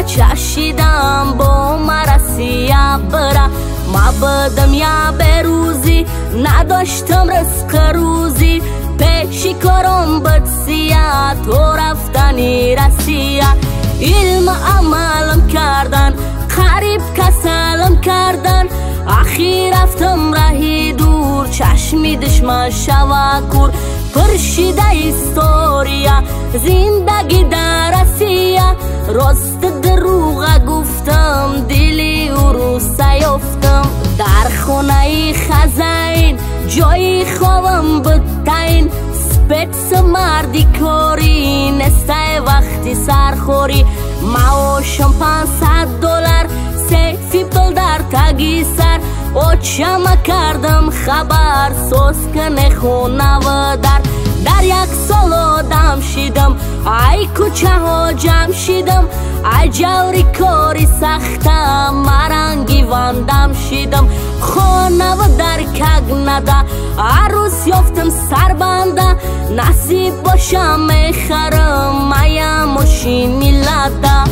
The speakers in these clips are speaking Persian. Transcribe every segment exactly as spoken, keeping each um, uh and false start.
چشیدم با مرسیه برا ما بدم یا بروزی نداشتم رزق روزی پیشی کارم بدسیه تو رفتنی رسیه علم عملم کردن قریب کسلم کردن اخی رفتم رهی دور چشمی دشمن شوا کور پرشیده استوریا زندگی در رسیه راست دروغ گفتم دلی او رو سیفتم در خونه خزین جای خوابم بتاین سپیتس مردی کاری نسته وقتی سرخوری معاشم پانصد دلار سه فیپل در تگی سر اوچم کردم خبر سوز کنه خونه و در در یک سال آدم شیدم ای کوچه ها جمع شیدم ای جوری کاری سختم مرنگی واندم شیدم خانه و در کگ نده عروس یافتم سربنده نصیب باشم میخرم میم ماشینی لده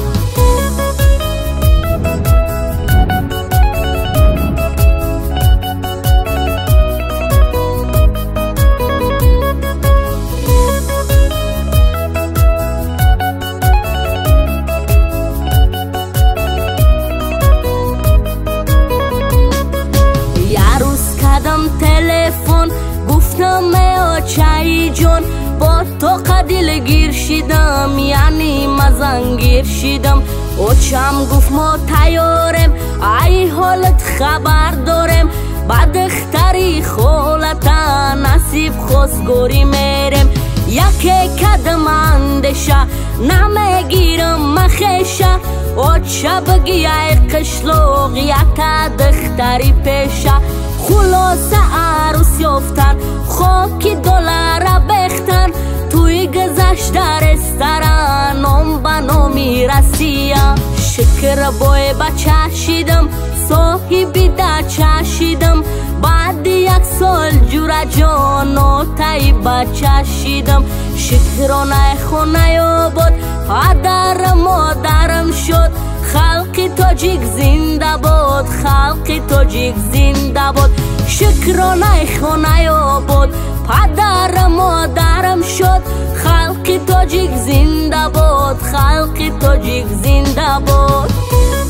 تلفن گفتم میا چای جون با تو قدیل گیر شیدم یعنی مزنگیر شیدم اوچم گفت ما تیارم ای حالت خبر دارم بعد اختری خولتا نصیب خواستگوری میرم یکی کدم اندشه نمیگیرم مخیشه اوچه بگی ای قشلوغ یکا دختری پیشه خلاصه عروس یافتن خاکی دلار بختن توی گذشت رستوران نام به نامی رسیه شکر بای بچه شیدم صاحبی دچه شیدم بعد یک سال جور جان و تای بچه شیدم شکرانه خونه یا بود پدر مادرم شد خلق تاجیک زنده بود خلق تاجیک زنده بود شکرانه خونه یا بود پدر مادرم شد خلق تاجیک زنده بود خلق تاجیک زنده بود